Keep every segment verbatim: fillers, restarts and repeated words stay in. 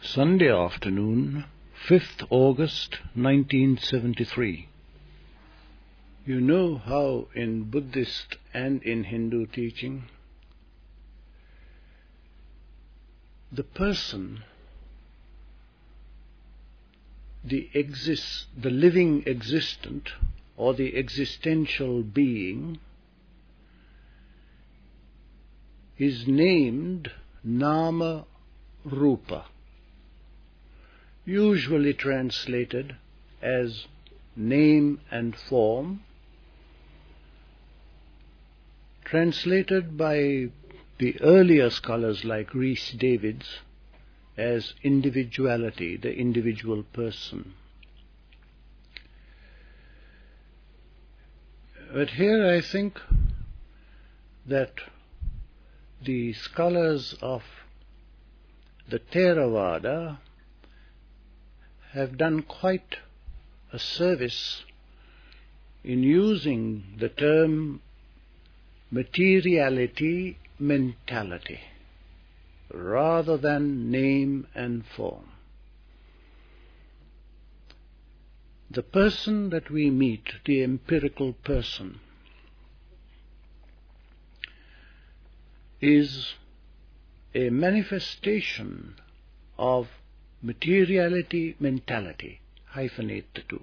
Sunday afternoon, fifth August nineteen seventy-three. You know how in Buddhist and in Hindu teaching, the person, the exist, the living existent or the existential being is named Nama Rupa, usually translated as name and form, translated by the earlier scholars like Rhys Davids as individuality, the individual person. But here I think that the scholars of the Theravada have done quite a service in using the term materiality mentality rather than name and form. The person that we meet, the empirical person, is a manifestation of materiality mentality. Hyphenate the two.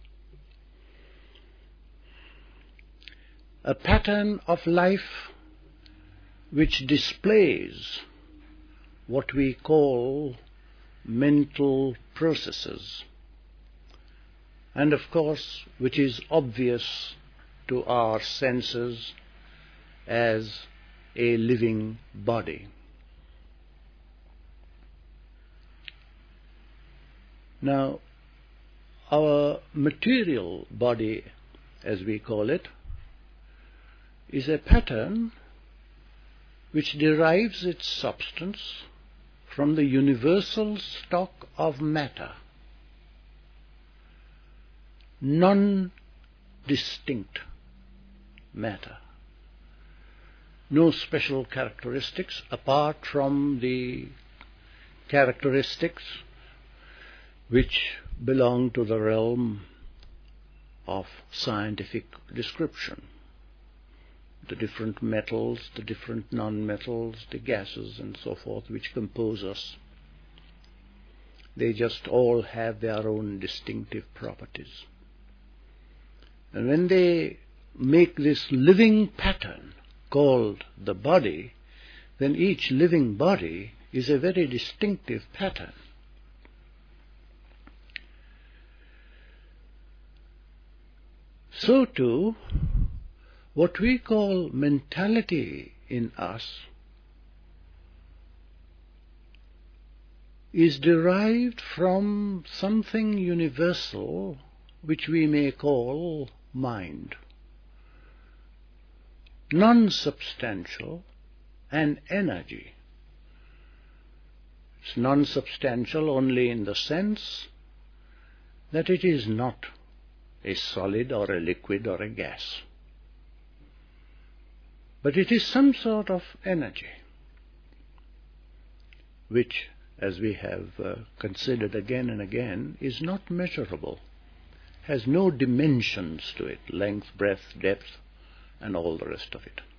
A pattern of life which displays what we call mental processes, and of course which is obvious to our senses as a living body. Now, our material body, as we call it, is a pattern which derives its substance from the universal stock of matter, non-distinct matter. No special characteristics apart from the characteristics which belong to the realm of scientific description. The different metals, the different non-metals, the gases and so forth which compose us. They just all have their own distinctive properties. And when they make this living pattern called the body, then each living body is a very distinctive pattern. So too, what we call mentality in us is derived from something universal which we may call mind, non-substantial and energy. It's non-substantial only in the sense that it is not a solid or a liquid or a gas, but it is some sort of energy which, as we have uh, considered again and again, is not measurable, has no dimensions to it, length, breadth, depth, and all the rest of it.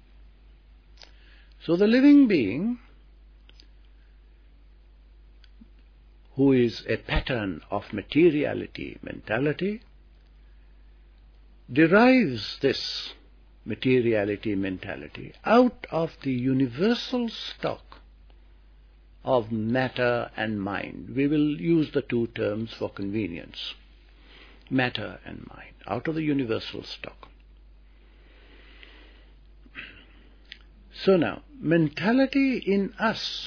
So the living being, who is a pattern of materiality mentality, derives this materiality mentality out of the universal stock of matter and mind. We will use the two terms for convenience. Matter and mind, out of the universal stock. So now, mentality in us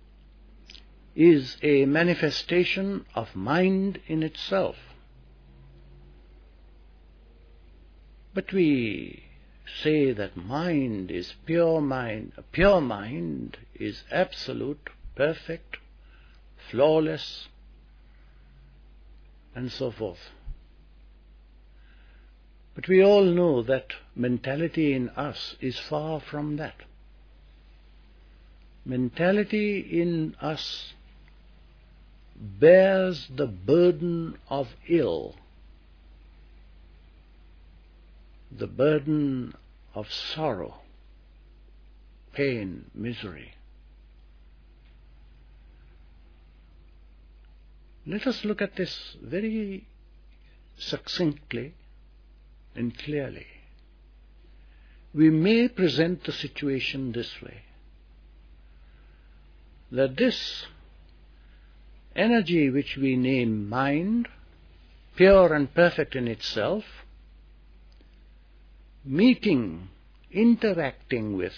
is a manifestation of mind in itself. But we say that mind is pure mind. A pure mind is absolute, perfect, flawless, and so forth. But we all know that mentality in us is far from that. Mentality in us bears the burden of ill, the burden of sorrow, pain, misery. Let us look at this very succinctly and clearly. We may present the situation this way, that this energy which we name mind, pure and perfect in itself, meeting, interacting with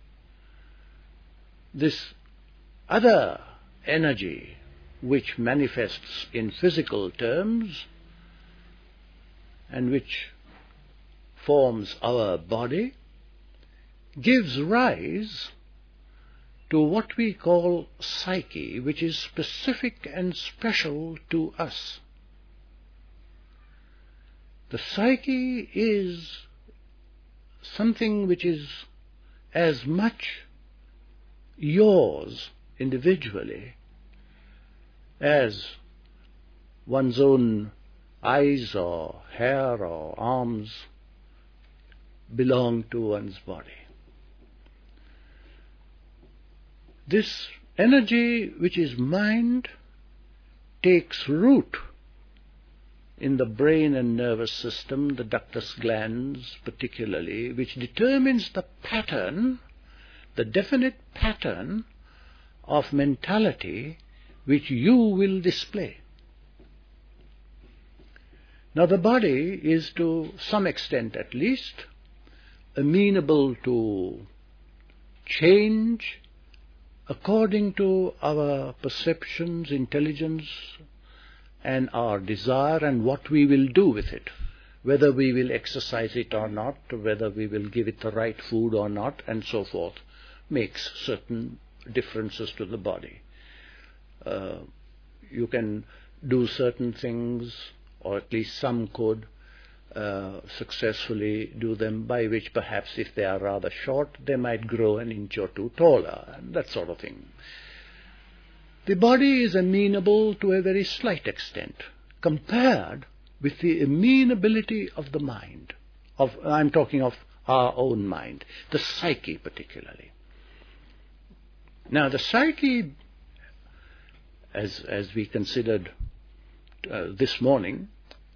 this other energy which manifests in physical terms and which forms our body, gives rise to what we call psyche, which is specific and special to us. The psyche is something which is as much yours individually as one's own eyes or hair or arms belong to one's body. This energy which is mind takes root in the brain and nervous system, the ductus glands particularly, which determines the pattern, the definite pattern of mentality which you will display. Now the body is, to some extent at least, amenable to change according to our perceptions, intelligence, and our desire, and what we will do with it, whether we will exercise it or not, whether we will give it the right food or not, and so forth, makes certain differences to the body. Uh, you can do certain things, or at least some could, uh, successfully do them, by which perhaps if they are rather short, they might grow an inch or two taller, and that sort of thing. The body is amenable to a very slight extent, compared with the amenability of the mind. Of, I'm talking of our own mind, the psyche particularly. Now the psyche, as, as we considered uh, this morning,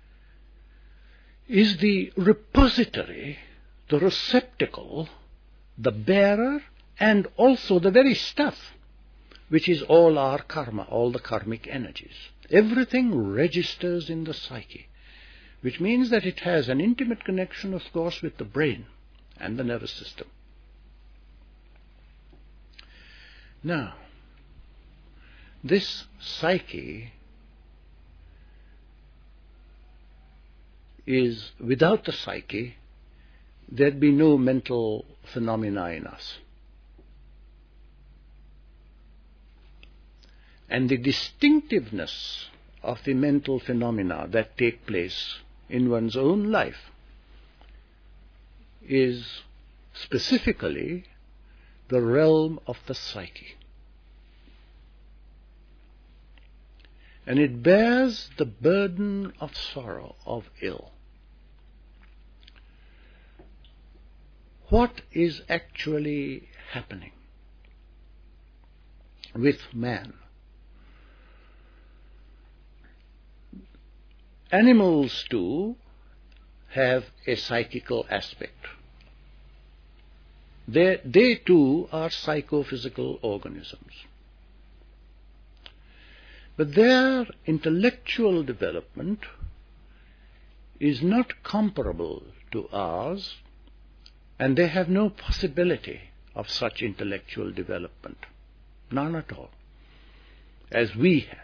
is the repository, the receptacle, the bearer, and also the very stuff which is all our karma, all the karmic energies. Everything registers in the psyche, which means that it has an intimate connection, of course, with the brain and the nervous system. Now, this psyche is, without the psyche, there'd be no mental phenomena in us. And the distinctiveness of the mental phenomena that take place in one's own life is specifically the realm of the psyche. And it bears the burden of sorrow, of ill. What is actually happening with man? Animals too have a psychical aspect. They, they too are psychophysical organisms. But their intellectual development is not comparable to ours, and they have no possibility of such intellectual development. None at all, as we have.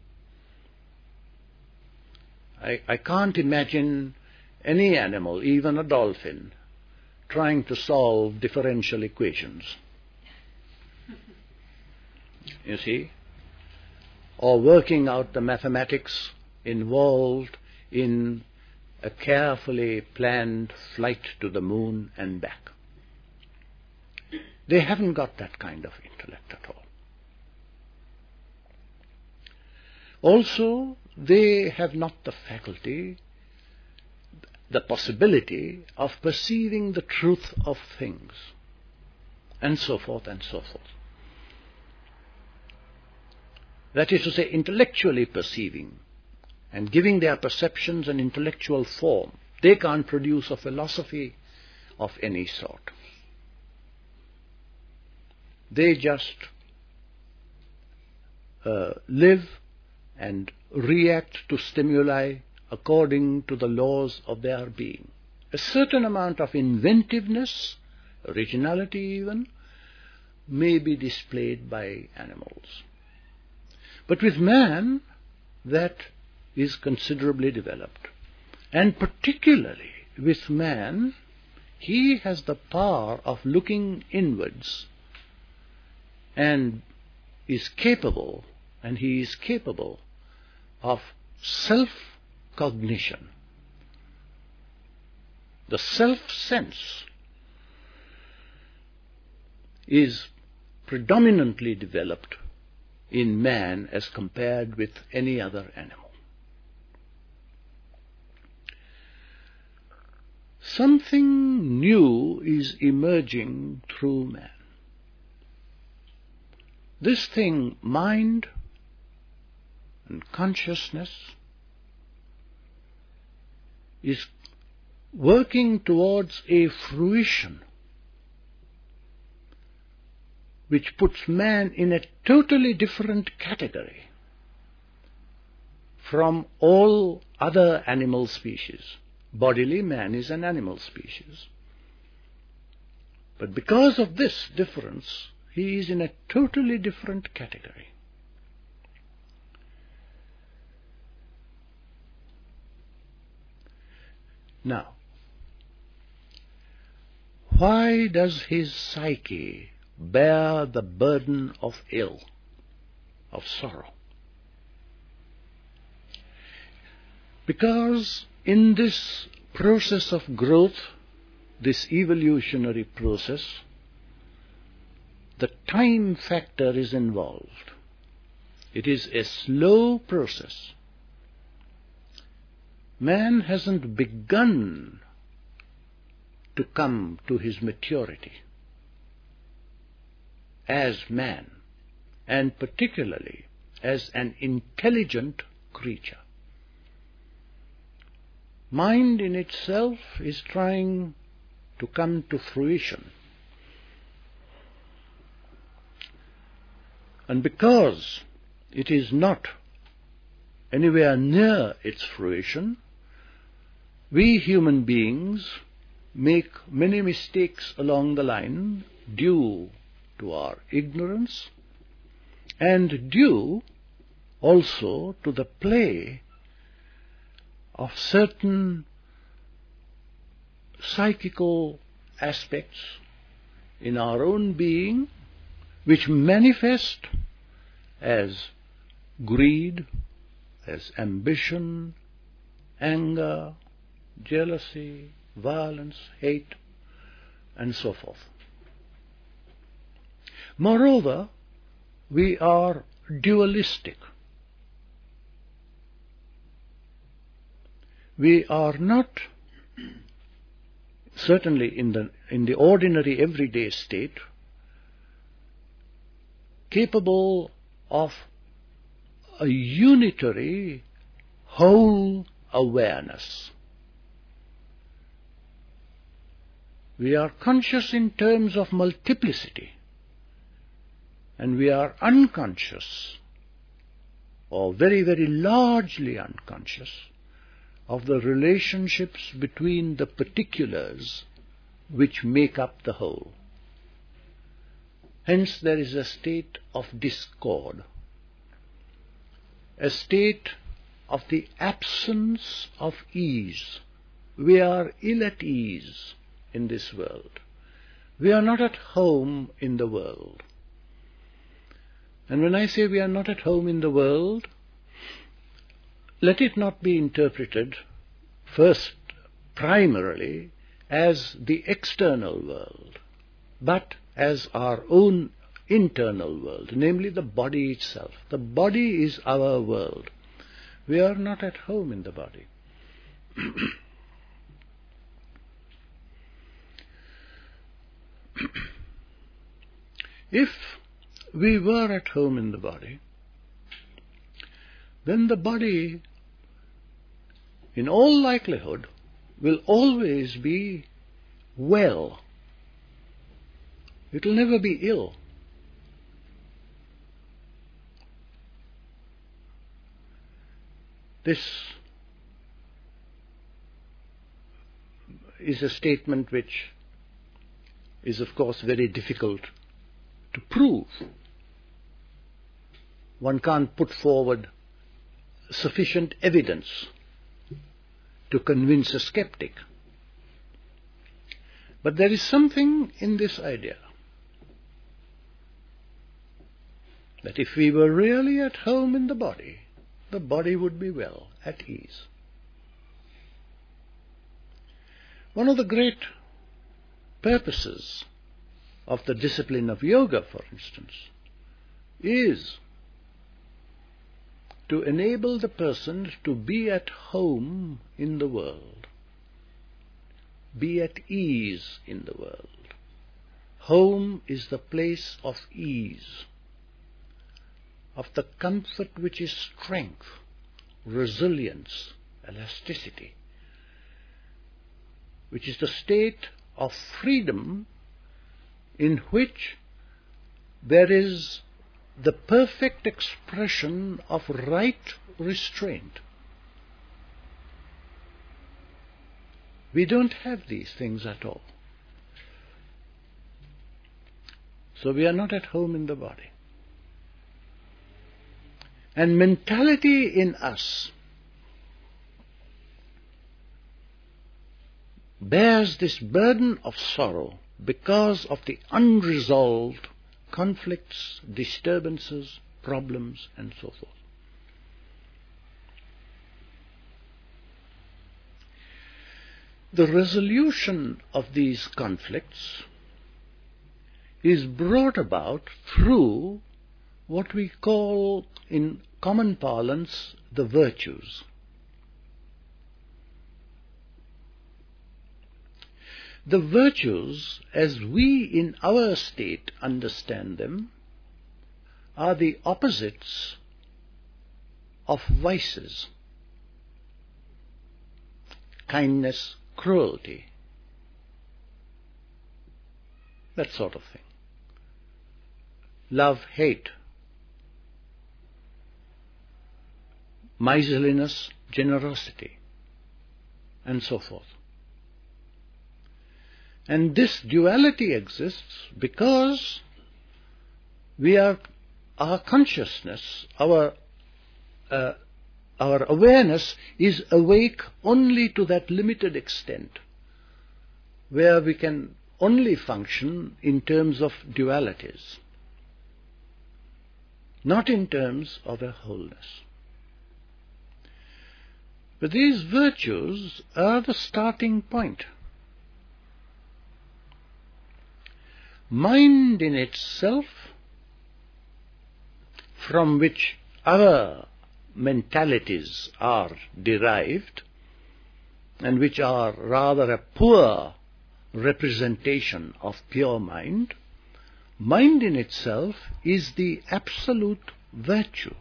I, I can't imagine any animal, even a dolphin, trying to solve differential equations. You see? Or working out the mathematics involved in a carefully planned flight to the moon and back. They haven't got that kind of intellect at all. Also, they have not the faculty, the possibility of perceiving the truth of things, and so forth and so forth. That is to say, intellectually perceiving and giving their perceptions an intellectual form. They can't produce a philosophy of any sort. They just uh, live and react to stimuli according to the laws of their being. A certain amount of inventiveness, originality even, may be displayed by animals. But with man, that is considerably developed. And particularly with man, he has the power of looking inwards and is capable, and he is capable of self-cognition. The self-sense is predominantly developed in man as compared with any other animal. Something new is emerging through man. This thing, mind and consciousness, is working towards a fruition which puts man in a totally different category from all other animal species. Bodily, man is an animal species. But because of this difference, he is in a totally different category. Now, why does his psyche bear the burden of ill, of sorrow? Because in this process of growth, this evolutionary process, the time factor is involved. It is a slow process. Man hasn't begun to come to his maturity as man, and particularly as an intelligent creature. Mind in itself is trying to come to fruition. And because it is not anywhere near its fruition, we human beings make many mistakes along the line due to our ignorance and due also to the play of certain psychical aspects in our own being which manifest as greed, as ambition, anger, jealousy, violence, hate, and so forth. Moreover, we are dualistic. We are not, certainly in the, in the ordinary everyday state, capable of a unitary whole awareness. We are conscious in terms of multiplicity, and we are unconscious, or very, very largely unconscious, of the relationships between the particulars which make up the whole. Hence there is a state of discord, a state of the absence of ease. We are ill at ease in this world. We are not at home in the world. And when I say we are not at home in the world, let it not be interpreted first primarily as the external world, but as our own internal world, namely the body itself. The body is our world. We are not at home in the body. If we were at home in the body, then the body, in all likelihood, will always be well. It will never be ill. This is a statement which is, of course, very difficult to prove. One can't put forward sufficient evidence to convince a skeptic. But there is something in this idea that if we were really at home in the body, the body would be well, at ease. One of the great purposes of the discipline of yoga, for instance, is to enable the person to be at home in the world, be at ease in the world. Home is the place of ease, of the comfort which is strength, resilience, elasticity, which is the state of freedom in which there is the perfect expression of right restraint. We don't have these things at all. So we are not at home in the body. And mentality in us bears this burden of sorrow because of the unresolved conflicts, disturbances, problems, and so forth. The resolution of these conflicts is brought about through what we call, in common parlance, the virtues. The virtues, as we in our state understand them, are the opposites of vices. Kindness, cruelty, that sort of thing. Love, hate. Miserliness, generosity, and so forth. And this duality exists because we are, our consciousness, our uh, our awareness is awake only to that limited extent, where we can only function in terms of dualities, not in terms of a wholeness. But these virtues are the starting point. Mind in itself, from which our mentalities are derived, and which are rather a poor representation of pure mind, mind in itself is the absolute virtue.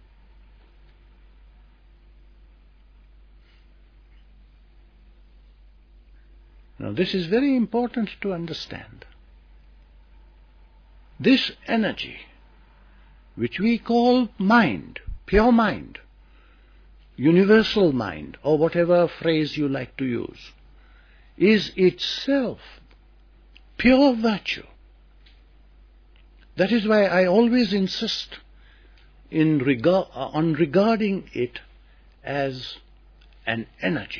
Now, this is very important to understand. This energy, which we call mind, pure mind, universal mind, or whatever phrase you like to use, is itself pure virtue. That is why I always insist in regard, on regarding it as an energy.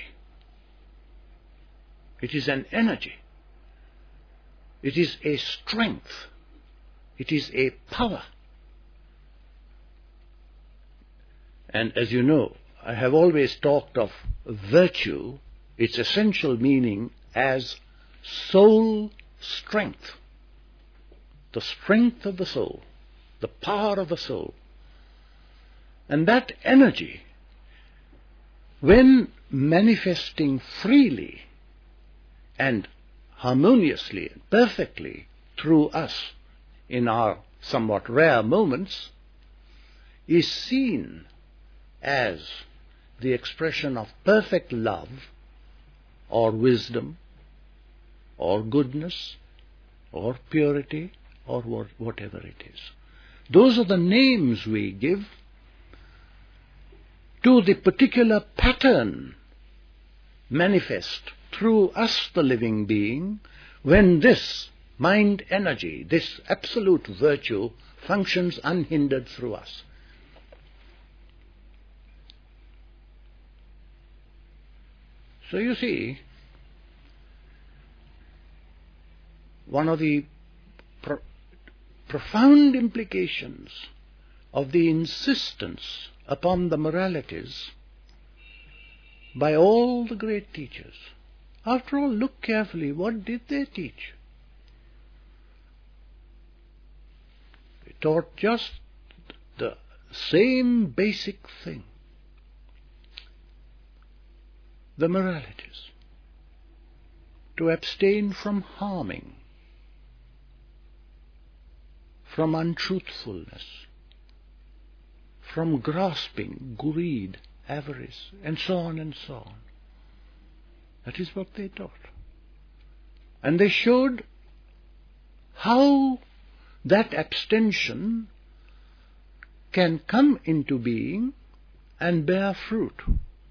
It is an energy. It is a strength. It is a power. And as you know, I have always talked of virtue, its essential meaning, as soul strength. The the strength of the soul, the power of the soul. And that energy, when manifesting freely and harmoniously and perfectly through us in our somewhat rare moments, is seen as the expression of perfect love or wisdom or goodness or purity or whatever it is. Those are the names we give to the particular pattern manifest through us, the living being, when this mind energy, this absolute virtue, functions unhindered through us. So you see, one of the pro- profound implications of the insistence upon the moralities by all the great teachers. After all, look carefully, what did they teach? They taught just the same basic thing. The moralities. To abstain from harming, from untruthfulness, from grasping, greed, avarice, and so on and so on. That is what they taught. And they showed how that abstention can come into being and bear fruit.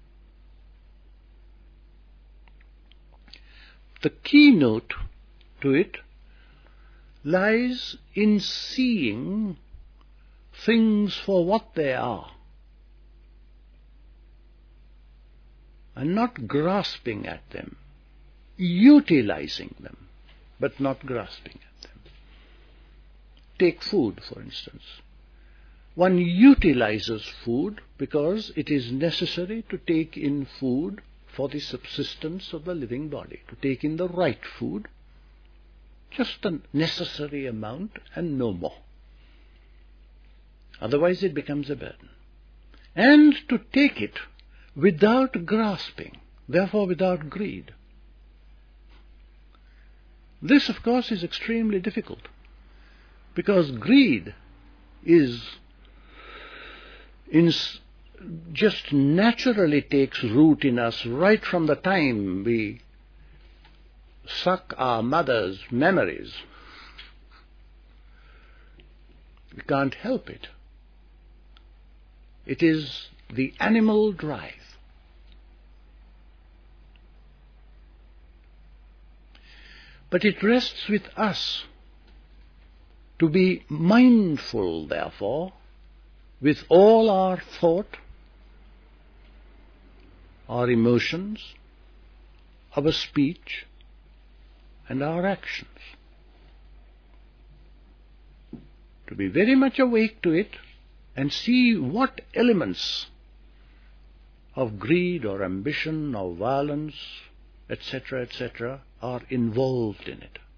The keynote to it lies in seeing things for what they are and not grasping at them, utilizing them, but not grasping at them. Take food, for instance. One utilizes food because it is necessary to take in food for the subsistence of the living body, to take in the right food, just the necessary amount and no more. Otherwise it becomes a burden. And to take it without grasping, therefore without greed. This, of course, is extremely difficult, because greed is in just naturally takes root in us right from the time we suck our mother's memories. We can't help it. It is the animal drive. But it rests with us to be mindful, therefore, with all our thought, our emotions, our speech, and our actions. To be very much awake to it and see what elements of greed or ambition or violence, et cetera, et cetera, are involved in it.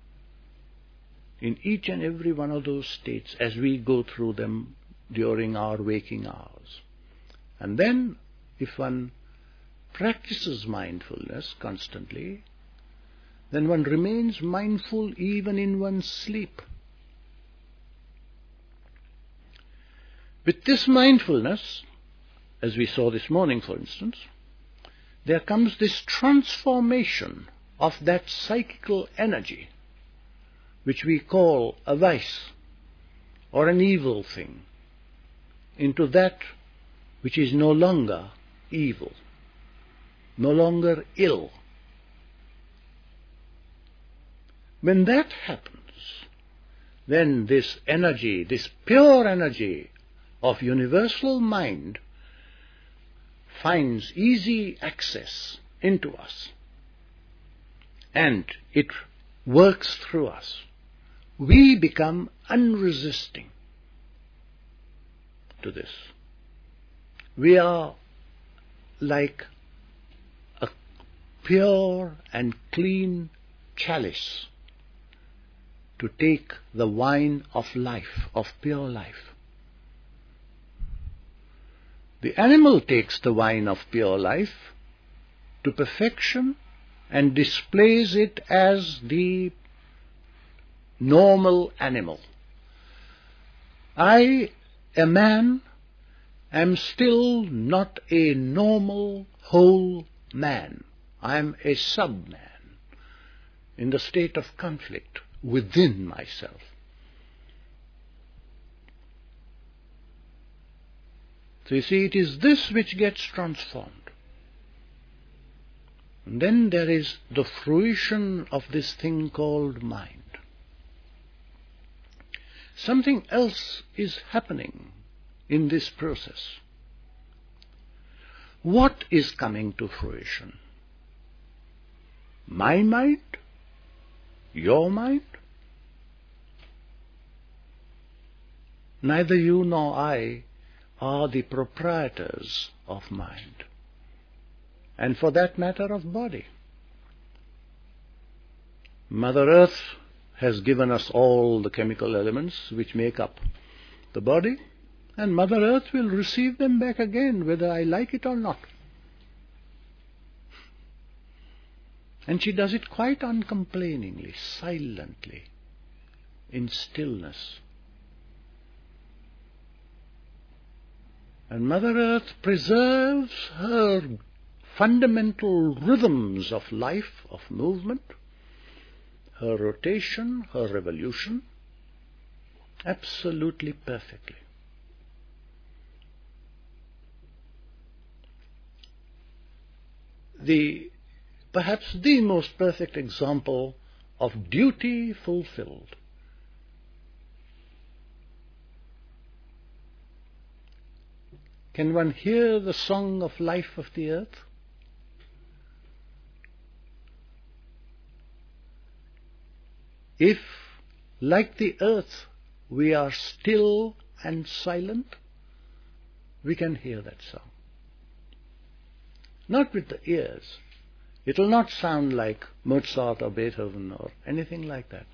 In each and every one of those states as we go through them during our waking hours. And then, if one practices mindfulness constantly, then one remains mindful even in one's sleep. With this mindfulness, as we saw this morning, for instance, there comes this transformation of that psychical energy, which we call a vice or an evil thing, into that which is no longer evil, no longer ill. When that happens, then this energy, this pure energy of universal mind finds easy access into us, and it works through us. We become unresisting to this. We are like a pure and clean chalice to take the wine of life, of pure life. The animal takes the wine of pure life to perfection and displays it as the normal animal. I, a man, am still not a normal, whole man. I am a sub-man in the state of conflict within myself. So you see, it is this which gets transformed. And then there is the fruition of this thing called mind. Something else is happening in this process. What is coming to fruition? My mind? Your mind? Neither you nor I are the proprietors of mind, and for that matter of body. Mother Earth has given us all the chemical elements which make up the body, and Mother Earth will receive them back again whether I like it or not. And she does it quite uncomplainingly, silently, in stillness. And Mother Earth preserves her fundamental rhythms of life, of movement, her rotation, her revolution, absolutely perfectly. The perhaps the most perfect example of duty fulfilled. Can one hear the song of life of the earth? If, like the earth, we are still and silent, we can hear that song. Not with the ears. It will not sound like Mozart or Beethoven or anything like that.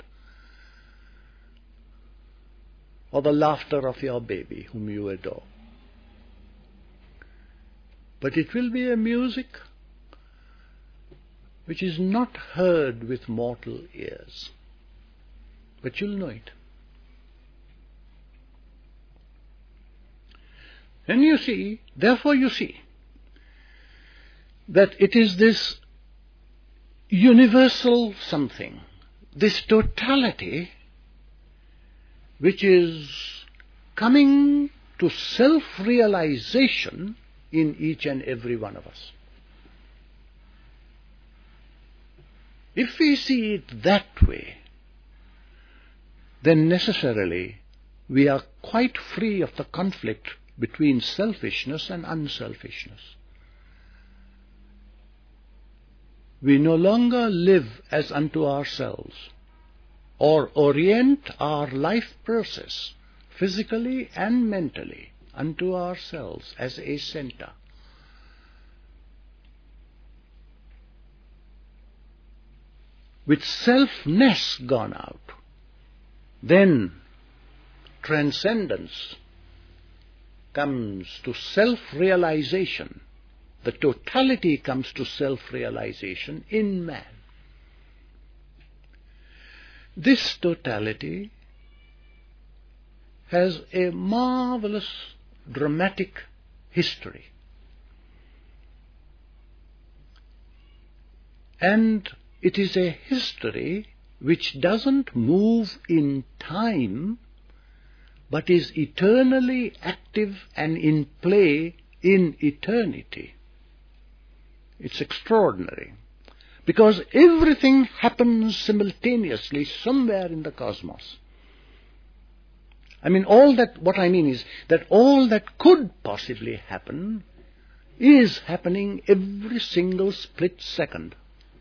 Or the laughter of your baby whom you adore. But it will be a music which is not heard with mortal ears. But you'll know it. And you see, therefore you see, that it is this universal something, this totality, which is coming to self-realization in each and every one of us. If we see it that way, then necessarily we are quite free of the conflict between selfishness and unselfishness. We no longer live as unto ourselves, or orient our life process, physically and mentally, unto ourselves as a center. With selfness gone out, then transcendence comes to self-realization. The totality comes to self-realization in man. This totality has a marvelous dramatic history. And it is a history which doesn't move in time, but is eternally active and in play in eternity. It's extraordinary, because everything happens simultaneously somewhere in the cosmos. I mean, all that, what I mean is that all that could possibly happen is happening every single split second.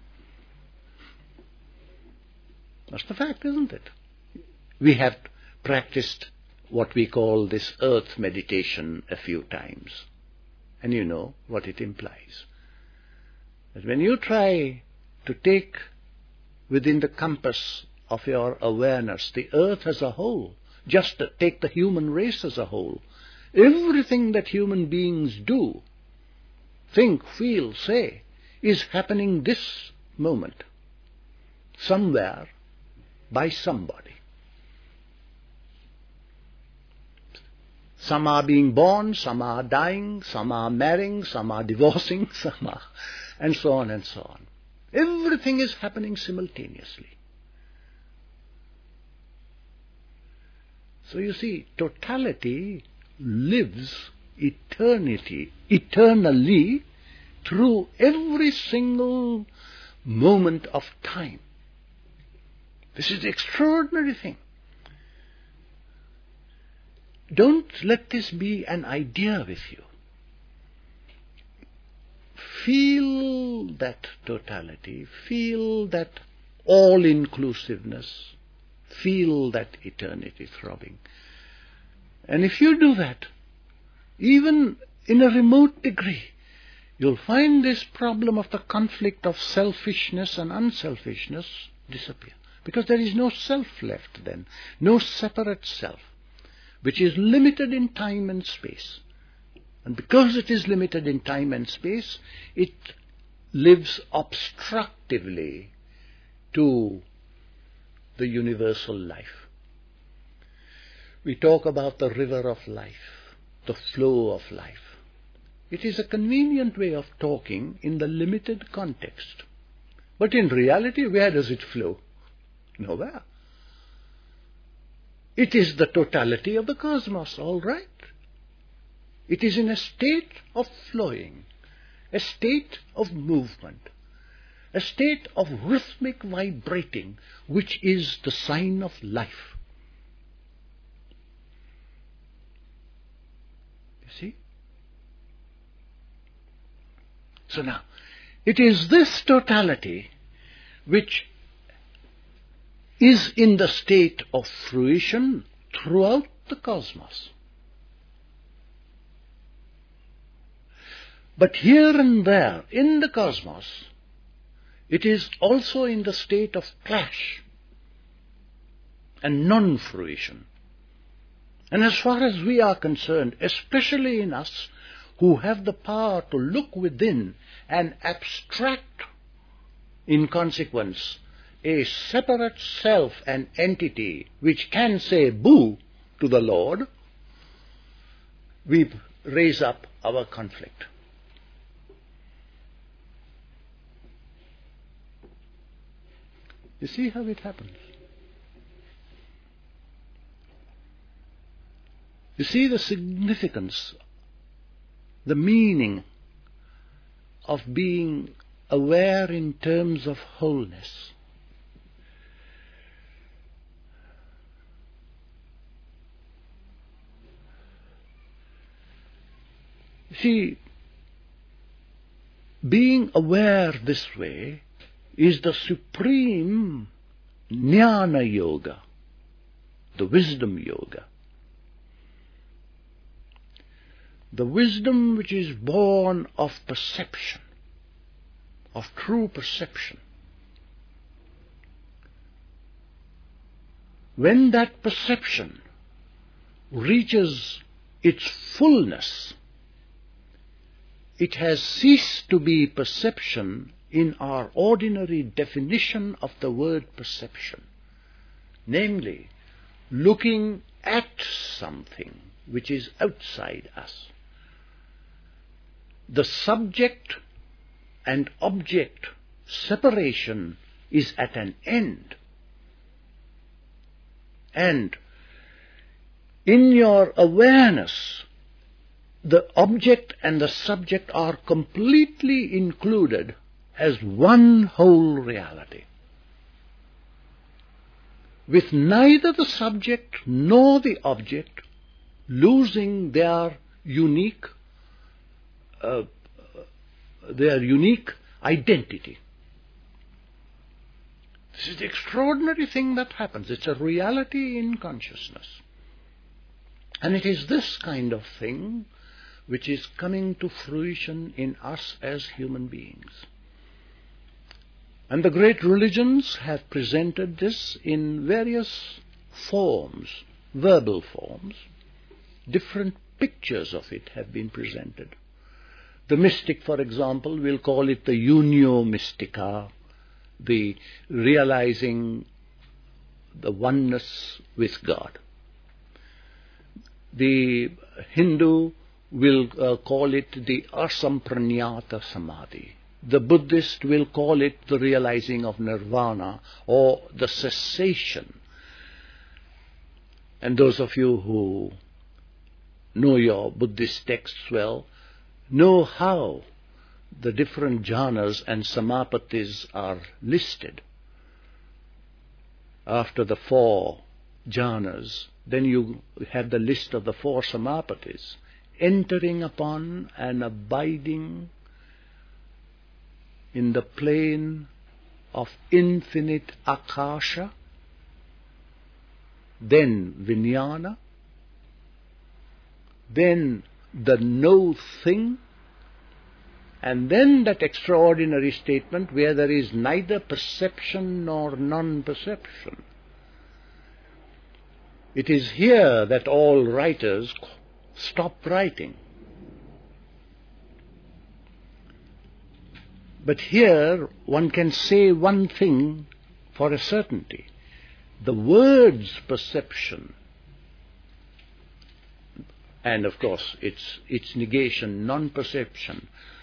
That's the fact, isn't it? We have practiced what we call this earth meditation a few times, and you know what it implies. That when you try to take within the compass of your awareness, the earth as a whole, just take the human race as a whole, everything that human beings do, think, feel, say, is happening this moment, somewhere, by somebody. Some are being born, some are dying, some are marrying, some are divorcing, some are, and so on and so on. Everything is happening simultaneously. So you see, totality lives eternity, eternally through every single moment of time. This is the extraordinary thing. Don't let this be an idea with you. Feel that totality, feel that all-inclusiveness, feel that eternity throbbing. And if you do that, even in a remote degree, you'll find this problem of the conflict of selfishness and unselfishness disappear. Because there is no self left then, no separate self, which is limited in time and space. And because it is limited in time and space, it lives obstructively to the universal life. We talk about the river of life, the flow of life. It is a convenient way of talking in the limited context. But in reality, where does it flow? Nowhere. It is the totality of the cosmos, all right. It is in a state of flowing, a state of movement, a state of rhythmic vibrating, which is the sign of life. You see? So now, it is this totality which is in the state of fruition throughout the cosmos. But here and there in the cosmos, it is also in the state of clash and non-fruition. And as far as we are concerned, especially in us who have the power to look within and abstract, in consequence, a separate self and entity which can say boo to the Lord, we raise up our conflict. You see how it happens? You see the significance, the meaning of being aware in terms of wholeness. See, being aware this way is the supreme jnana yoga, the wisdom yoga. The wisdom which is born of perception, of true perception. When that perception reaches its fullness, it has ceased to be perception in our ordinary definition of the word perception, namely, looking at something which is outside us. The subject and object separation is at an end. And in your awareness, the object and the subject are completely included as one whole reality, with neither the subject nor the object losing their unique uh, their unique identity. This is the extraordinary thing that happens. It's a reality in consciousness. And it is this kind of thing which is coming to fruition in us as human beings. And the great religions have presented this in various forms, verbal forms. Different pictures of it have been presented. The mystic, for example, will call it the unio mystica, the realizing the oneness with God. The Hindu will uh, call it the asampranyata samadhi. The Buddhist will call it the realizing of nirvana or the cessation. And those of you who know your Buddhist texts well know how the different jhanas and samapatis are listed. After the four jhanas, then you have the list of the four samapatis, entering upon and abiding in the plane of infinite akasha, then vijnana, then the no thing, and then that extraordinary statement where there is neither perception nor non-perception. It is here that all writers stop writing. But here one can say one thing for a certainty. The words perception, and of course its, its negation, non-perception,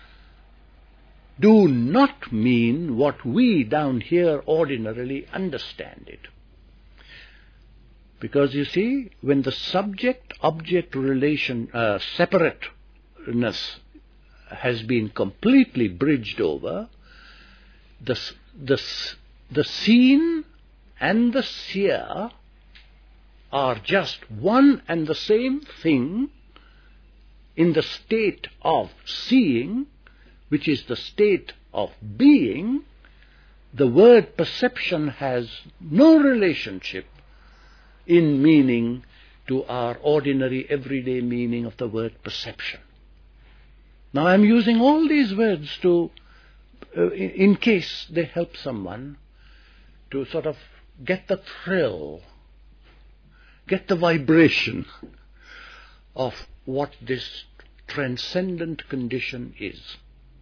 do not mean what we down here ordinarily understand it. Because you see, when the subject-object relation, uh, separateness has been completely bridged over, the, the, the seen and the seer are just one and the same thing in the state of seeing, which is the state of being. The word perception has no relationship in meaning to our ordinary everyday meaning of the word perception. Now I am using all these words to, uh, in, in case they help someone to sort of get the thrill, get the vibration of what this transcendent condition is.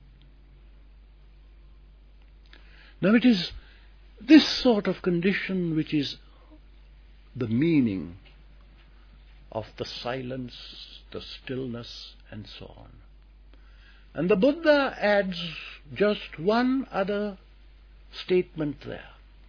Now it is this sort of condition which is the meaning of the silence, the stillness, and so on. And the Buddha adds just one other statement there.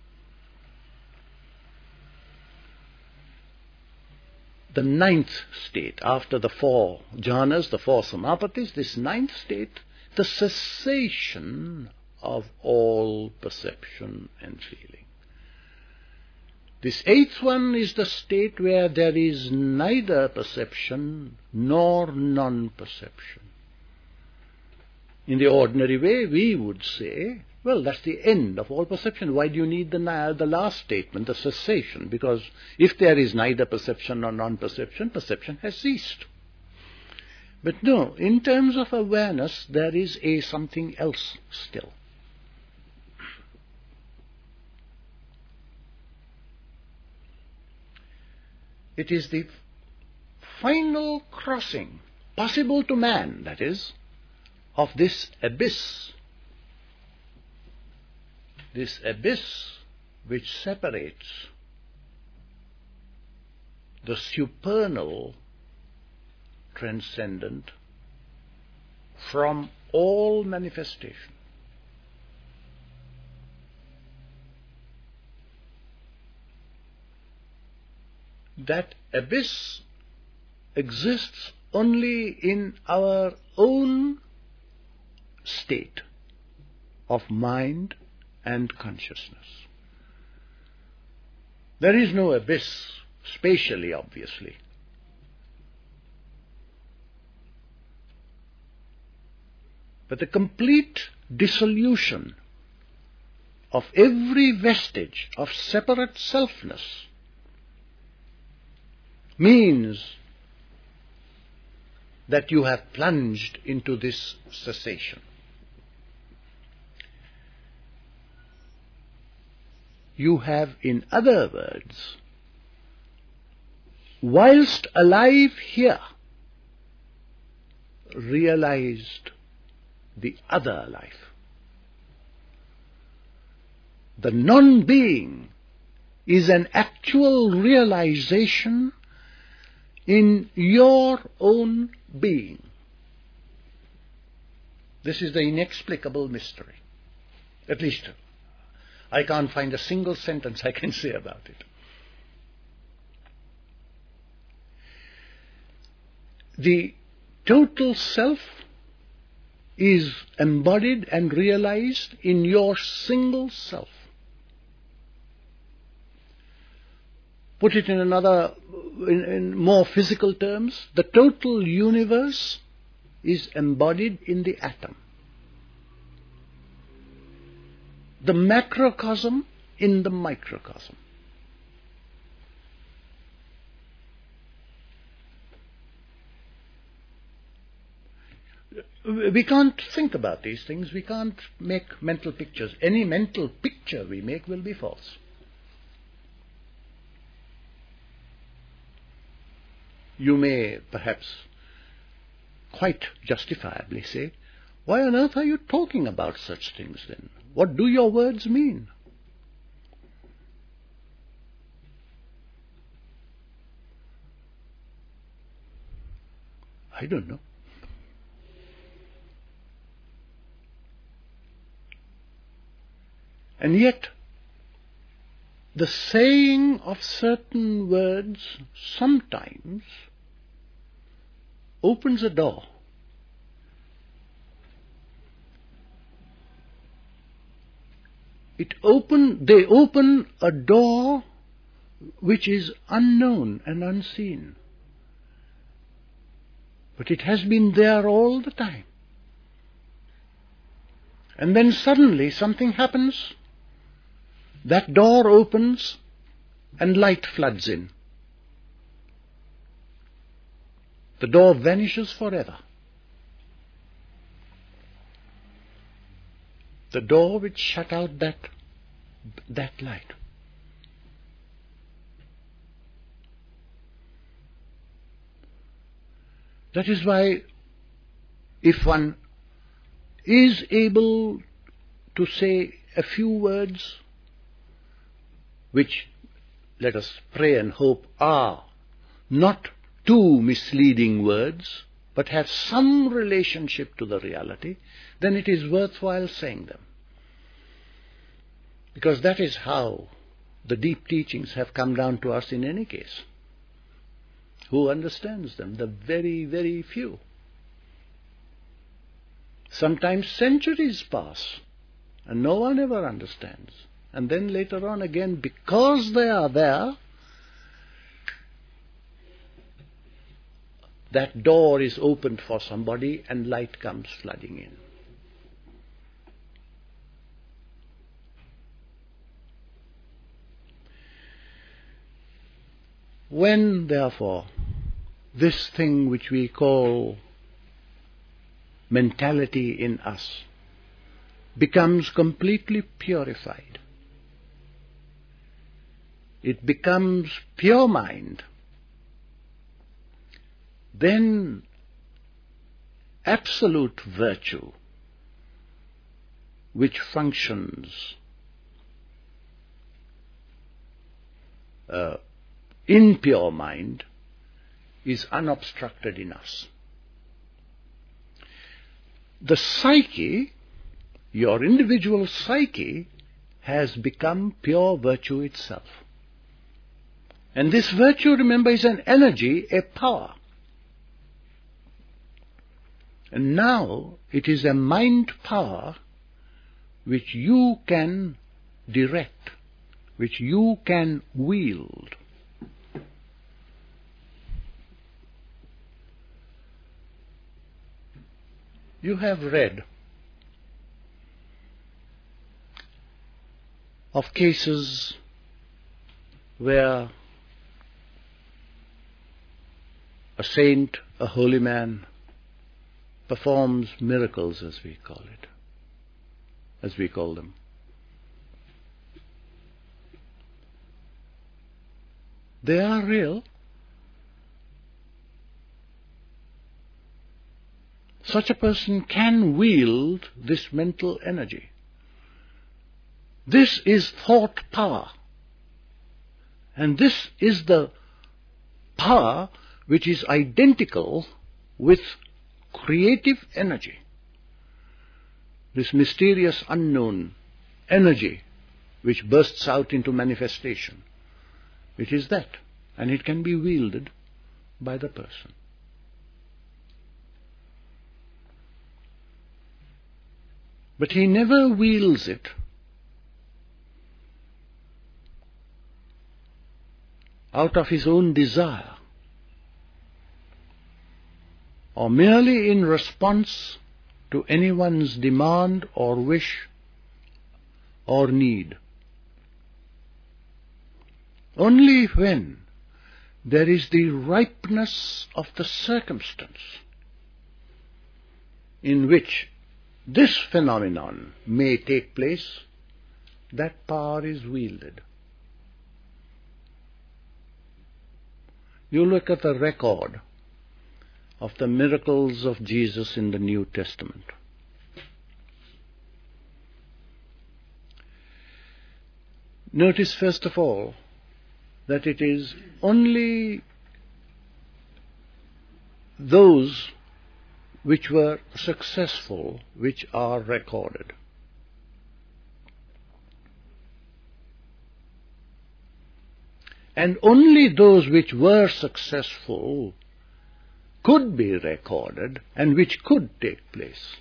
The ninth state, after the four jhanas, the four samapatis, this ninth state, the cessation of all perception and feeling. This eighth one is the state where there is neither perception nor non-perception. In the ordinary way, we would say, well, that's the end of all perception. Why do you need the, the last statement, the cessation? Because if there is neither perception nor non-perception, perception has ceased. But no, in terms of awareness, there is a something else still. It is the final crossing, possible to man, that is, of this abyss. This abyss which separates the supernal transcendent from all manifestation. That abyss exists only in our own state of mind and consciousness. There is no abyss spatially, obviously. But the complete dissolution of every vestige of separate selfness means that you have plunged into this cessation. you have, in other words, whilst alive here, realized the other life. The non-being is an actual realization in your own being. This is the inexplicable mystery. At least, I can't find a single sentence I can say about it. The total self is embodied and realized in your single self. Put it in another, in, in more physical terms, the total universe is embodied in the atom. The macrocosm in the microcosm. We can't think about these things. We can't make mental pictures. Any mental picture we make will be false. You may perhaps quite justifiably say, why on earth are you talking about such things then? What do your words mean? I don't know. And yet, the saying of certain words sometimes opens a door. It open, they open a door which is unknown and unseen. But it has been there all the time. And then suddenly something happens. That door opens and light floods in. The door vanishes forever. The door which shut out that, that light. That is why if one is able to say a few words which, let us pray and hope, are not too misleading words, but have some relationship to the reality, then it is worthwhile saying them. Because that is how the deep teachings have come down to us in any case. Who understands them? The very, very few. Sometimes centuries pass and no one ever understands. And then later on again, because they are there, that door is opened for somebody and light comes flooding in. When, therefore, this thing which we call mentality in us becomes completely purified, it becomes pure mind, then absolute virtue, which functions uh, in pure mind, is unobstructed in us. The psyche, your individual psyche, has become pure virtue itself. And this virtue, remember, is an energy, a power. And now it is a mind power which you can direct, which you can wield. You have read of cases where a saint, a holy man, performs miracles, as we call it, as we call them. They are real. Such a person can wield this mental energy. This is thought power. And this is the power which is identical with creative energy. This mysterious unknown energy which bursts out into manifestation. It is that, and it can be wielded by the person. But he never wields it out of his own desire, or merely in response to anyone's demand or wish or need. Only when there is the ripeness of the circumstance in which this phenomenon may take place, that power is wielded. You look at the record of the miracles of Jesus in the New Testament. Notice first of all that it is only those which were successful which are recorded. And only those which were successful could be recorded and which could take place.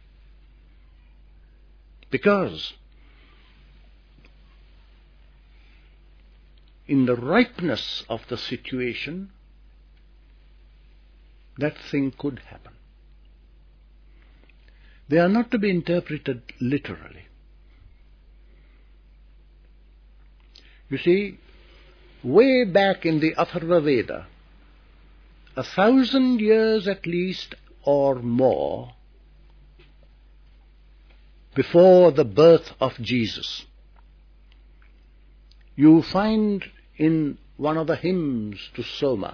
Because in the ripeness of the situation, that thing could happen. They are not to be interpreted literally. You see, way back in the Atharva Veda, a thousand years at least or more before the birth of Jesus, you find in one of the hymns to Soma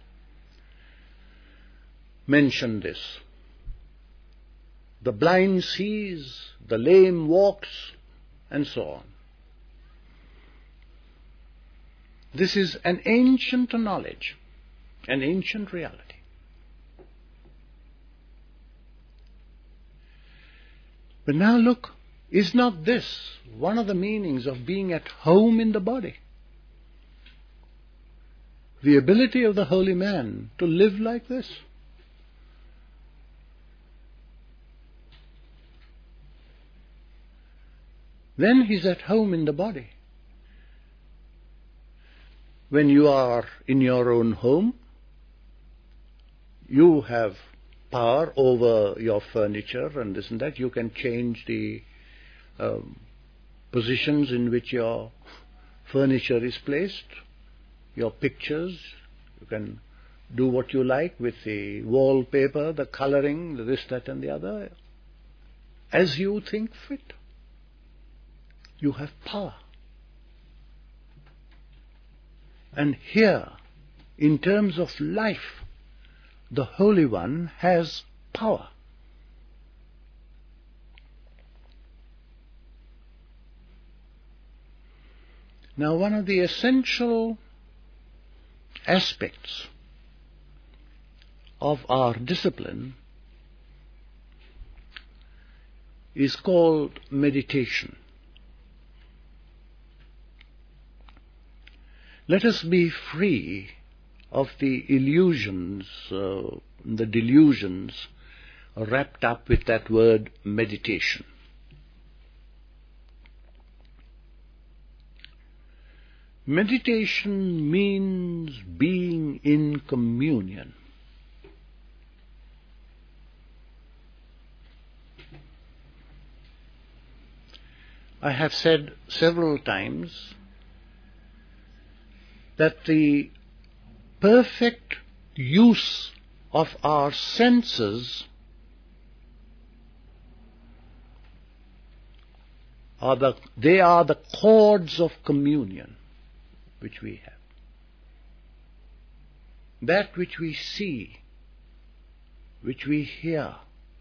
mention this. The blind sees, the lame walks, and so on. This is an ancient knowledge, an ancient reality. But now look, is not this one of the meanings of being at home in the body? The ability of the holy man to live like this. Then he's at home in the body. When you are in your own home, you have power over your furniture and this and that. You can change the um, positions in which your furniture is placed, your pictures. You can do what you like with the wallpaper, the coloring, the this, that and the other, as you think fit. You have power. And here, in terms of life, the Holy One has power. Now, one of the essential aspects of our discipline is called meditation. Let us be free of the illusions, uh, the delusions wrapped up with that word meditation. Meditation means being in communion. I have said several times that the perfect use of our senses are the, they are the cords of communion which we have. that which we see, which we hear,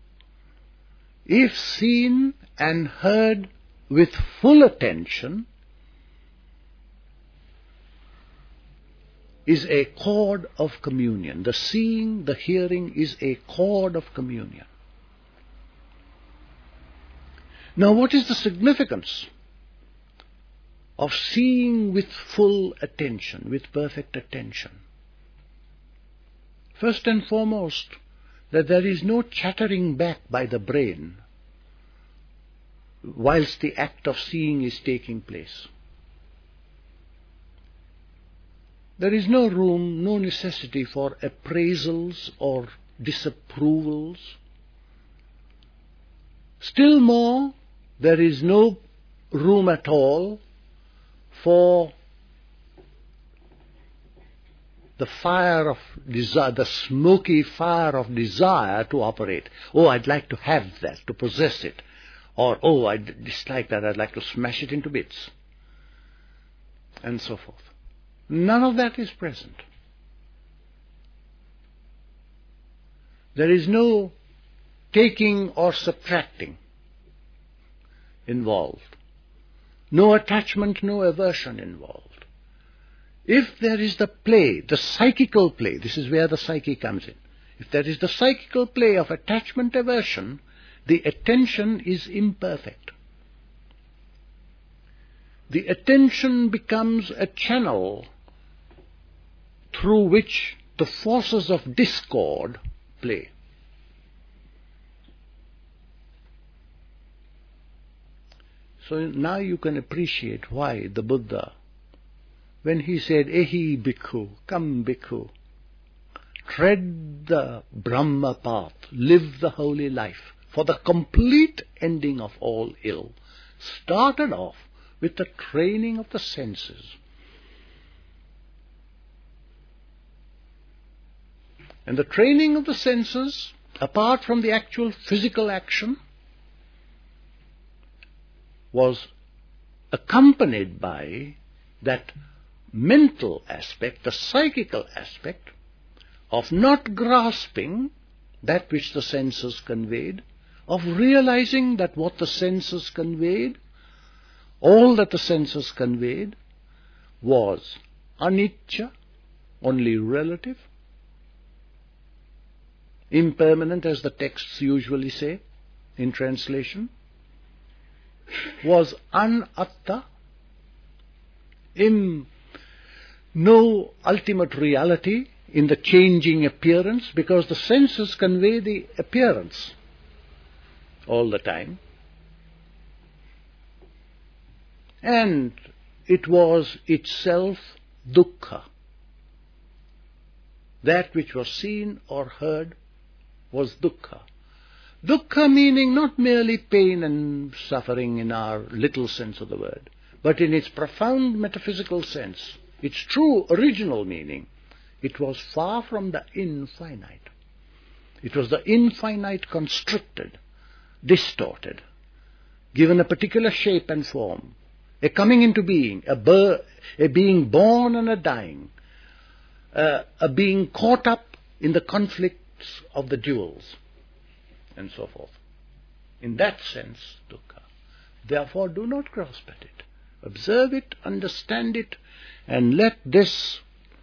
if seen and heard with full attention, is a cord of communion. The seeing, the hearing is a cord of communion. Now, what is the significance of seeing with full attention, with perfect attention? First and foremost, that there is no chattering back by the brain whilst the act of seeing is taking place. There is no room, no necessity for appraisals or disapprovals. Still more, there is no room at all for the fire of desire, the smoky fire of desire to operate. Oh, I'd like to have that, to possess it. Or, oh, I dislike that, I'd like to smash it into bits. And so forth. None of that is present. There is no taking or subtracting involved. No attachment, no aversion involved. If there is the play, the psychical play, this is where the psyche comes in. If there is the psychical play of attachment, aversion, the attention is imperfect. The attention becomes a channel through which the forces of discord play. So now you can appreciate why the Buddha, when he said, Ehi bhikkhu, come bhikkhu, tread the Brahma path, live the holy life, for the complete ending of all ill, started off with the training of the senses. And the training of the senses, apart from the actual physical action, was accompanied by that mental aspect, the psychical aspect, of not grasping that which the senses conveyed, of realizing that what the senses conveyed, all that the senses conveyed, was anicca, only relative, impermanent, as the texts usually say in translation, was anatta, in no ultimate reality in the changing appearance, because the senses convey the appearance all the time. And it was itself dukkha. That which was seen or heard was dukkha. Dukkha meaning not merely pain and suffering in our little sense of the word, but in its profound metaphysical sense, its true original meaning. It was far from the infinite. It was the infinite constricted, distorted, given a particular shape and form, a coming into being, a, bir- a being born and a dying, uh, a being caught up in the conflicts of the duals, and so forth. In that sense, dukkha. Therefore, do not grasp at it. Observe it, understand it, and let this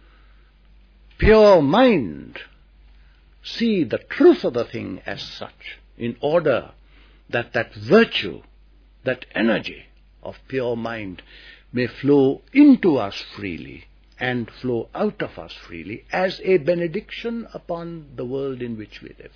pure mind see the truth of the thing as such, in order that that virtue, that energy of pure mind may flow into us freely and flow out of us freely as a benediction upon the world in which we live.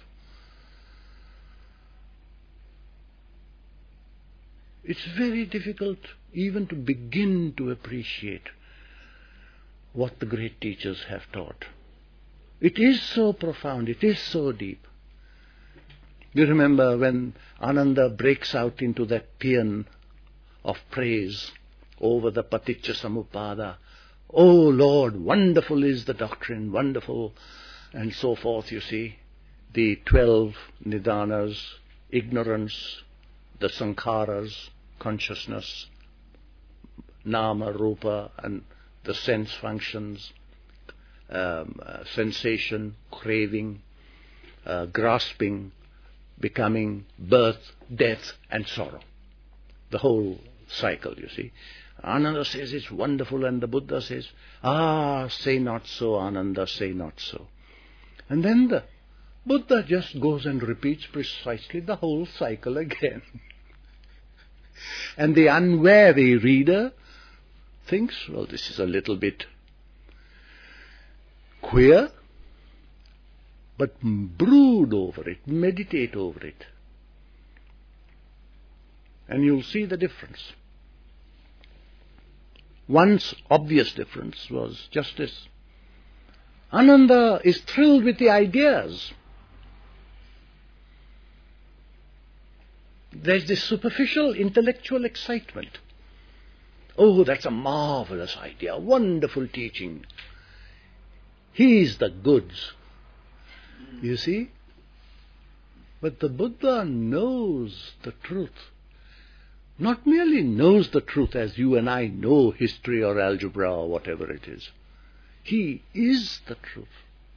It's very difficult even to begin to appreciate what the great teachers have taught. It is so profound, it is so deep. You remember when Ananda breaks out into that paean of praise over the Paticca Samuppada. Oh Lord, wonderful is the doctrine, wonderful, and so forth, you see. The twelve nidanas, ignorance, the sankharas, consciousness, nama, rupa, and the sense functions, um, uh, sensation, craving, uh, grasping, becoming, birth, death and sorrow. The whole cycle, you see. Ananda says it's wonderful, and the Buddha says, ah, say not so, Ananda, say not so. And then the Buddha just goes and repeats precisely the whole cycle again. And the unwary reader thinks, well, this is a little bit queer, but brood over it, meditate over it, and you'll see the difference. One obvious difference was just this. Ananda is thrilled with the ideas. There's this superficial intellectual excitement. Oh, that's a marvelous idea, wonderful teaching. He's the goods. You see? But the Buddha knows the truth. Not merely knows the truth as you and I know history or algebra or whatever it is. He is the truth.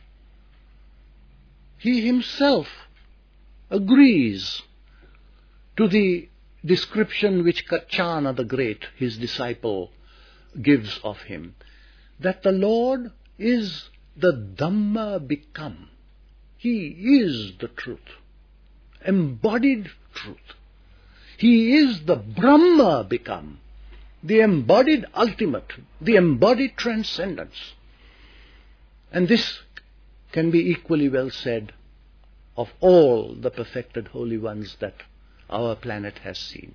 He himself agrees to the description which Kachana the Great, his disciple, gives of him, that the Lord is the Dhamma become. He is the truth, embodied truth. He is the Brahma become, the embodied ultimate, the embodied transcendence. And this can be equally well said of all the perfected holy ones that our planet has seen,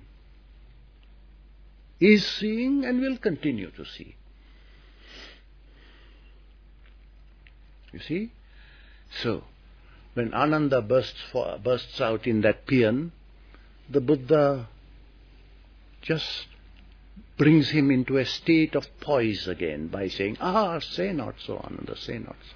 is seeing, and will continue to see. You see? So, when Ananda bursts, for, bursts out in that paean, the Buddha just brings him into a state of poise again by saying, ah, say not so, Ananda, say not so.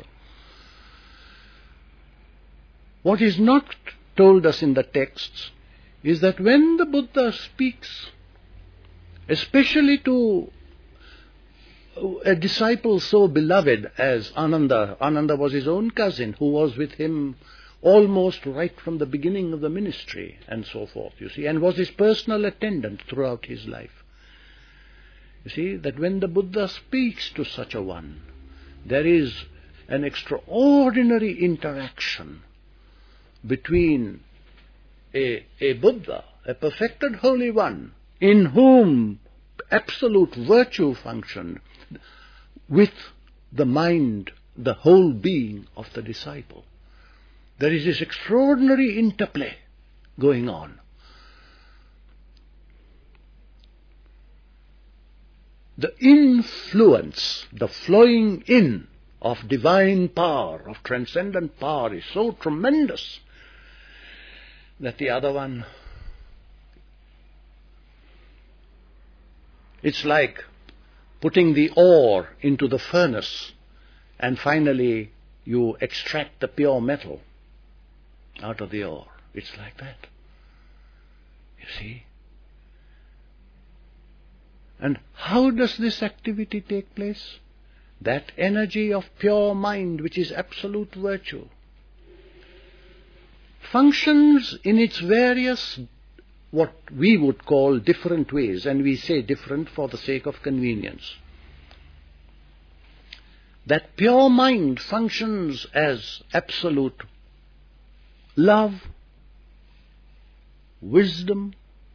What is not told us in the texts is that when the Buddha speaks, especially to a disciple so beloved as Ananda, Ananda was his own cousin who was with him almost right from the beginning of the ministry and so forth, you see, and was his personal attendant throughout his life. You see, that when the Buddha speaks to such a one, there is an extraordinary interaction between a, a Buddha, a perfected holy one, in whom absolute virtue functioned, with the mind, the whole being of the disciple. There is this extraordinary interplay going on. The influence, the flowing in of divine power, of transcendent power is so tremendous that the other one, it's like putting the ore into the furnace and finally you extract the pure metal out of the ore. It's like that. You see? And how does this activity take place? That energy of pure mind, which is absolute virtue, functions in its various, what we would call different ways, and we say different for the sake of convenience. That pure mind functions as absolute love, wisdom,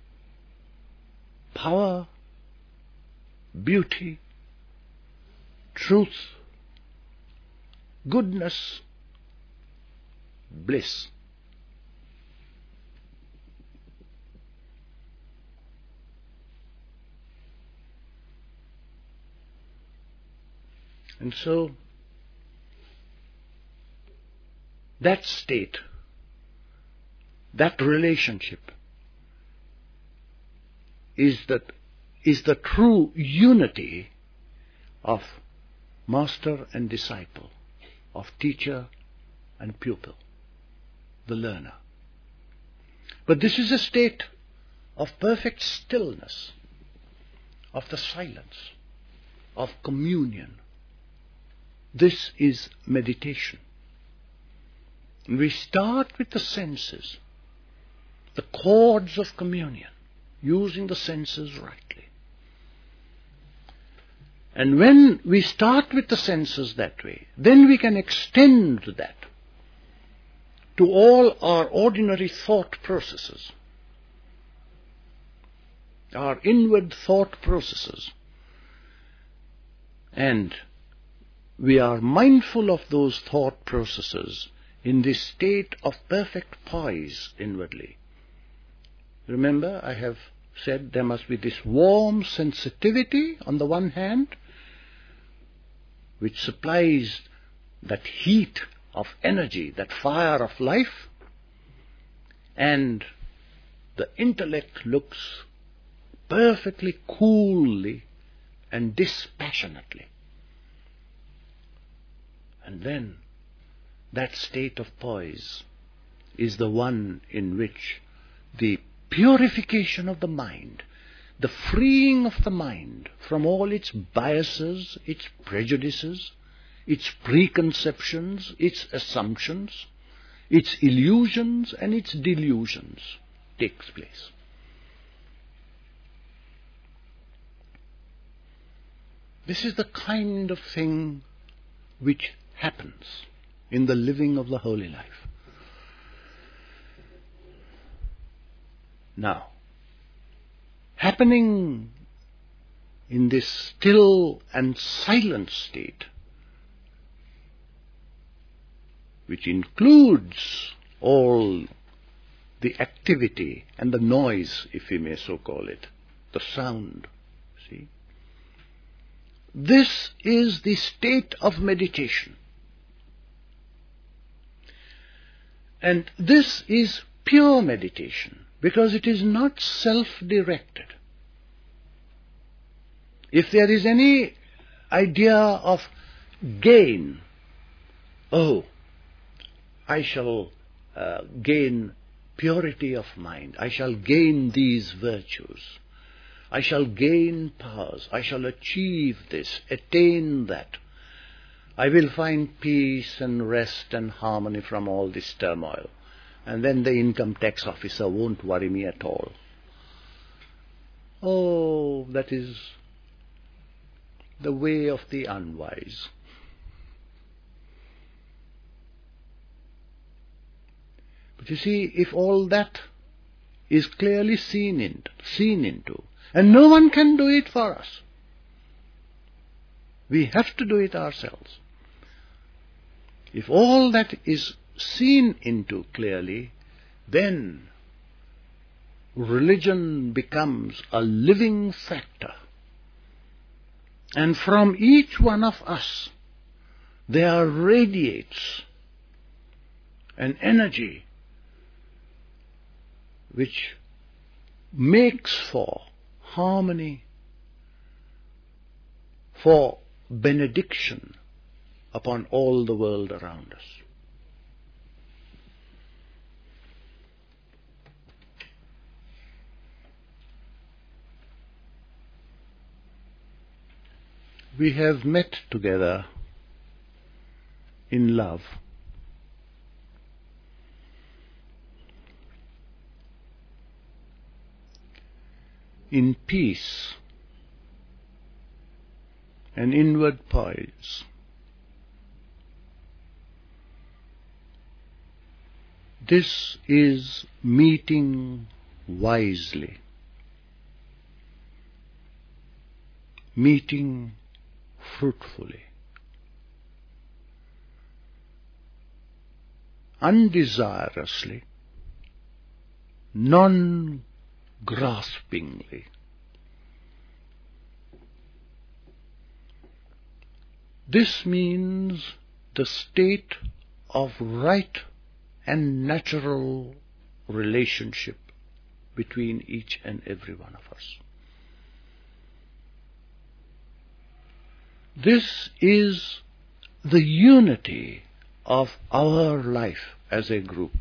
power, beauty, truth, goodness, bliss. And so, that state, that relationship is that is the true unity of master and disciple, of teacher and pupil, the learner. But this is a state of perfect stillness, of the silence, of communion. This is meditation. We start with the senses, the chords of communion, using the senses rightly. And when we start with the senses that way, then we can extend that to all our ordinary thought processes, our inward thought processes. And we are mindful of those thought processes in this state of perfect poise inwardly. Remember, I have said there must be this warm sensitivity on the one hand, which supplies that heat of energy, that fire of life, and the intellect looks perfectly coolly and dispassionately. And then that state of poise is the one in which the purification of the mind, the freeing of the mind from all its biases, its prejudices, its preconceptions, its assumptions, its illusions and its delusions takes place. This is the kind of thing which happens in the living of the holy life. Now, happening in this still and silent state, which includes all the activity and the noise, if we may so call it, the sound, see? This is the state of meditation. And this is pure meditation, because it is not self-directed. If there is any idea of gain, oh, I shall uh, gain purity of mind, I shall gain these virtues, I shall gain powers, I shall achieve this, attain that, I will find peace and rest and harmony from all this turmoil, and then the income tax officer won't worry me at all. Oh, that is the way of the unwise. But you see, if all that is clearly seen, in, seen into, and no one can do it for us, we have to do it ourselves. If all that is seen into clearly, then religion becomes a living factor. And from each one of us, there radiates an energy which makes for harmony, for benediction upon all the world around us. We have met together in love. In peace and inward poise. This is meeting wisely, meeting fruitfully, undesirously, non-graspingly. This means the state of right and natural relationship between each and every one of us. This is the unity of our life as a group.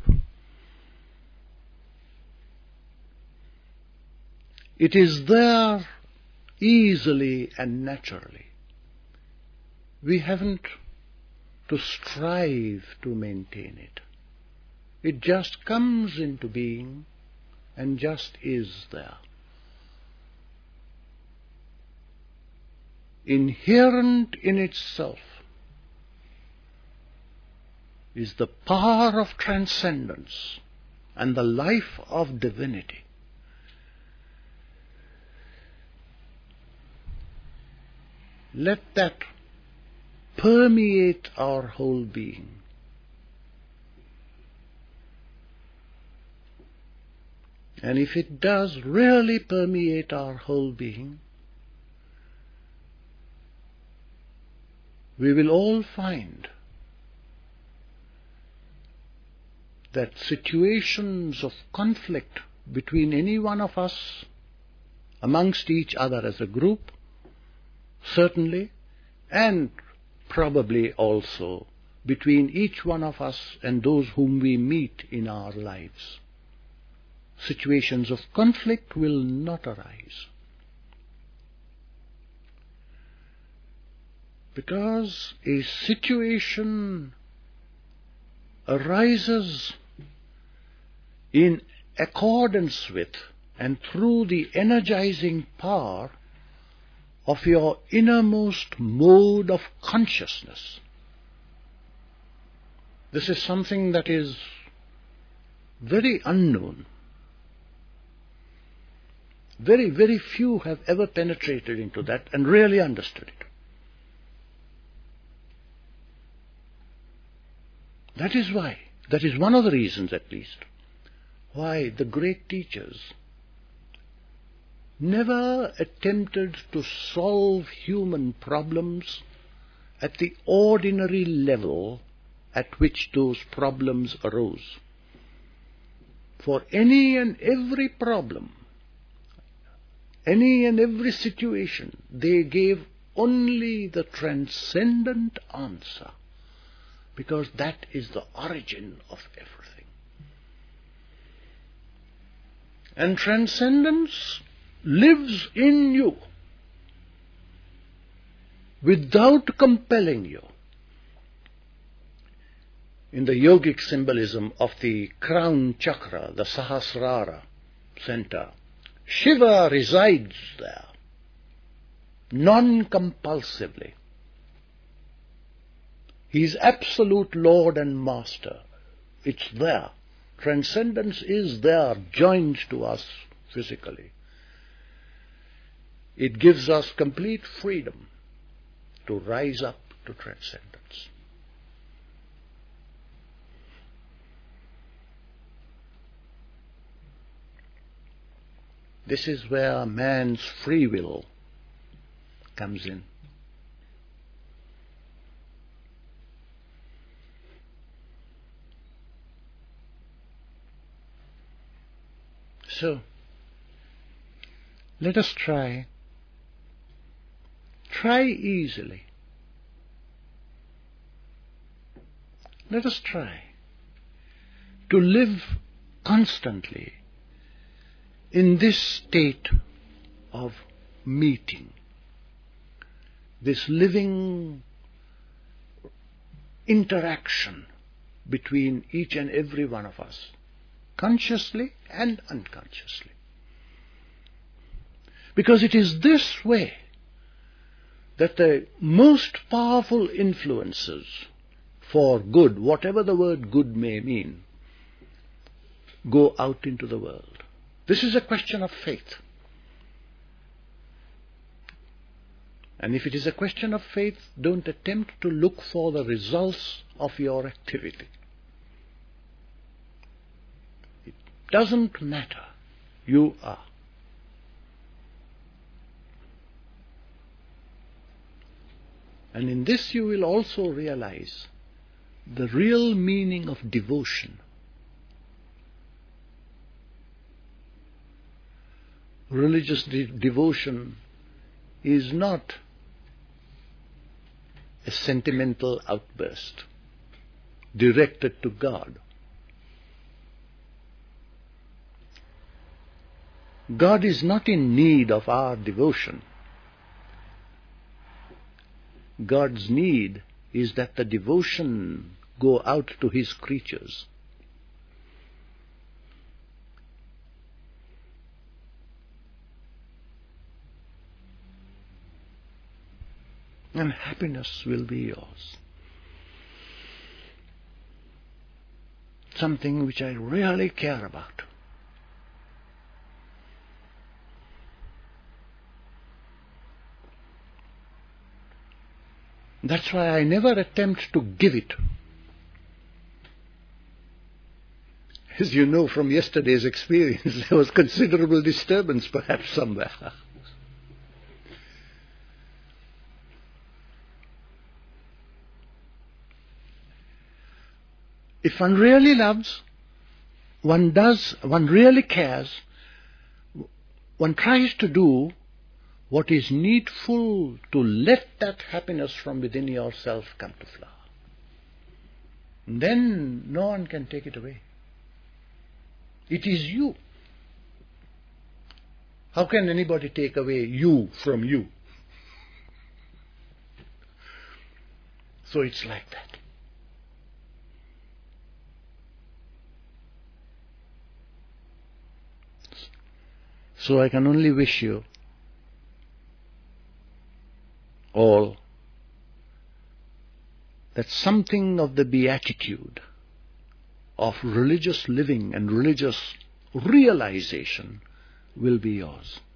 It is there easily and naturally. We haven't to strive to maintain it. It just comes into being and just is there. Inherent in itself is the power of transcendence and the life of divinity. Let that permeate our whole being. And if it does really permeate our whole being, we will all find that situations of conflict between any one of us, amongst each other as a group, certainly, and probably also between each one of us and those whom we meet in our lives, situations of conflict will not arise. Because a situation arises in accordance with and through the energizing power of your innermost mode of consciousness. This is something that is very unknown. Very, very few have ever penetrated into that and really understood it. That is why, that is one of the reasons at least, why the great teachers never attempted to solve human problems at the ordinary level at which those problems arose. For any and every problem, any and every situation, they gave only the transcendent answer, because that is the origin of everything. And transcendence lives in you without compelling you. In the yogic symbolism of the crown chakra, the Sahasrara center, Shiva resides there, non-compulsively. He is absolute Lord and Master. It's there. Transcendence is there, joined to us physically. It gives us complete freedom to rise up to transcendence. This is where man's free will comes in. So, let us try, try easily. Let us try to live constantly in this state of meeting, this living interaction between each and every one of us, consciously and unconsciously. Because it is this way that the most powerful influences for good, whatever the word good may mean, go out into the world. This is a question of faith. And if it is a question of faith, don't attempt to look for the results of your activity. It doesn't matter. You are. And in this you will also realize the real meaning of devotion. Religious de- devotion is not a sentimental outburst directed to God. God is not in need of our devotion. God's need is that the devotion go out to His creatures. And happiness will be yours. Something which I really care about. That's why I never attempt to give it. As you know from yesterday's experience, there was considerable disturbance perhaps somewhere. If one really loves, one does, one really cares, one tries to do what is needful to let that happiness from within yourself come to flower. Then no one can take it away. It is you. How can anybody take away you from you? So it's like that. So I can only wish you all that something of the beatitude of religious living and religious realization will be yours.